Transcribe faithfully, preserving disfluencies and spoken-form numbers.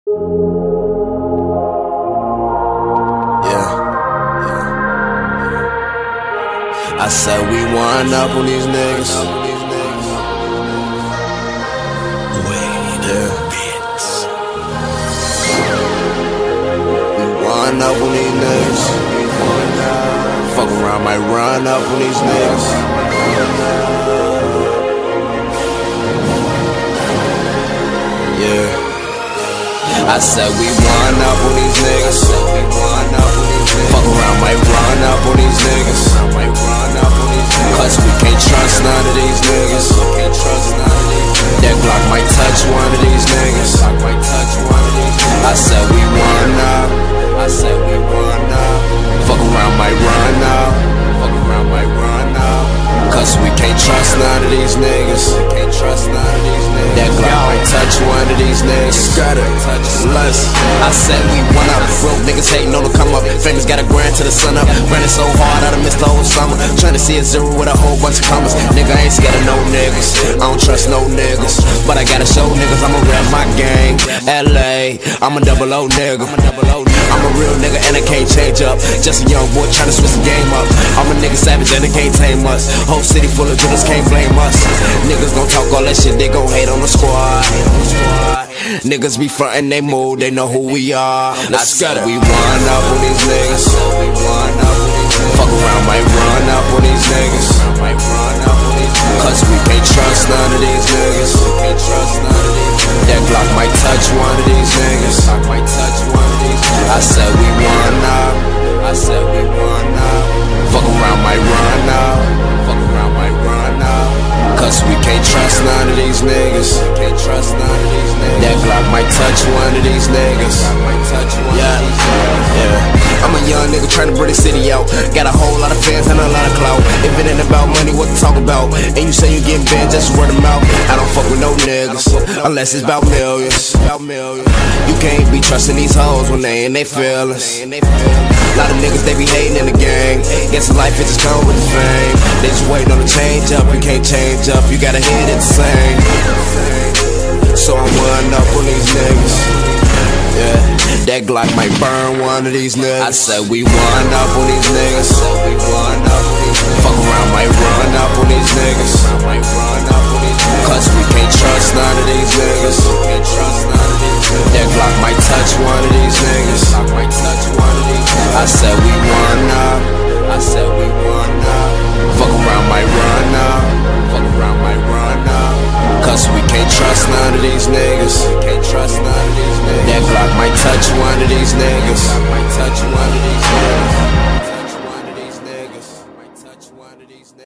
Yeah, yeah, yeah. I said we wind up on these niggas. Yeah. We wind up on these niggas. Fuck around, might run up on these niggas. Yeah. I said we wind up on these niggas. Fuck around, might run up on these niggas. Cause we can't trust none of these niggas. That Glock might touch one of these niggas. I said we wind up. I said we wind up. Fuck around, might run up. Fuck around, might run up. Cause we can't trust none of these niggas. Can't trust none of these niggas. That Glock might touch one of these niggas. Scatter, touch lust. I said we won up. Broke niggas hating on the come up. Famous got a grand to the sun up. Running so hard I done missed the whole summer. Trying to see a zero with a whole bunch of commas. Nigga I ain't scared of no niggas. I don't trust no niggas. But I gotta show niggas I'ma rap my gang. L A, I'm a double O nigga. I'm a real nigga and I can't change up. Just a young boy trying to switch the game up. I'm a nigga savage and they can't tame us. Whole city full of drillers, can't blame us. Niggas gon' talk all that shit, they gon' hate on the squad. Niggas be frontin', they move, they know who we are. Let's go. We wind up on these niggas. Fuck around, might run up on these niggas. Cause we can't trust none of these niggas. That Glock might touch one of these niggas. I said we wind up. I said we wind up. Fuck around, might run up. Fuck around, might run up. Cause we can't trust none of these niggas. Can't trust none of these niggas. That Glock might touch one of these niggas. Yeah, yeah. I'm a young nigga trying to bring the city out. Got a whole lot of fans and a lot of clout. If it ain't about money, what to talk about? And you say you getting banned, just word of mouth. I don't fuck with no niggas unless it's about millions. You can't be trusting these hoes when they in they feelings. A lot of niggas, they be hating in the gang. Guess life it just come with the fame. They just waiting on the change up. You can't change up, you gotta hit it the same. So I'm one up on these niggas. Yeah, that Glock might burn one of these niggas. I said we wind up on these niggas. Fuck around, might run up on these niggas. Cause we can't trust none of these niggas. That Glock might touch one of these niggas. I said we wind up. I said we wind up. Fuck around, might run up. Fuck around, might run up. Cause we can't trust none of these niggas. Can't trust none of these niggas. That Glock might touch one of these niggas. Might touch one of these niggas.